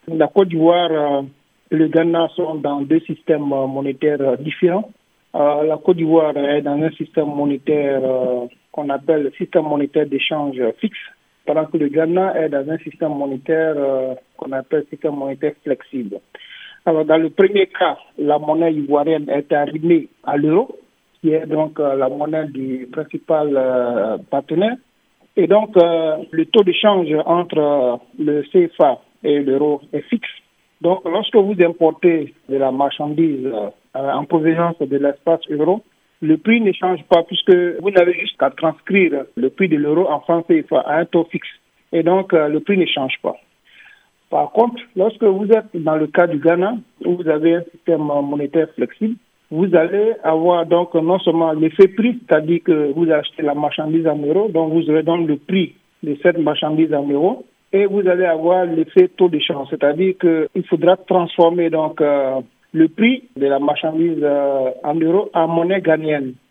La Côte d'Ivoire et le Ghana sont dans deux systèmes monétaires différents. La Côte d'Ivoire est dans un système monétaire qu'on appelle le système monétaire d'échange fixe, pendant que le Ghana est dans un système monétaire qu'on appelle système monétaire flexible. Alors, dans le premier cas, la monnaie ivoirienne est arrimée à l'euro, qui est donc la monnaie du principal partenaire. Et donc, le taux de change entre le CFA et l'euro est fixe. Donc, lorsque vous importez de la marchandise en provenance de l'espace euro, le prix ne change pas puisque vous n'avez juste qu'à transcrire le prix de l'euro en francs CFA à un taux fixe. Et donc, le prix ne change pas. Par contre, lorsque vous êtes dans le cas du Ghana, où vous avez un système monétaire flexible, vous allez avoir donc non seulement l'effet prix, c'est-à-dire que vous achetez la marchandise en euros, donc vous aurez donc le prix de cette marchandise en euros, et vous allez avoir l'effet taux de change, c'est-à-dire qu'il faudra transformer donc le prix de la marchandise en euros en monnaie ghanéenne.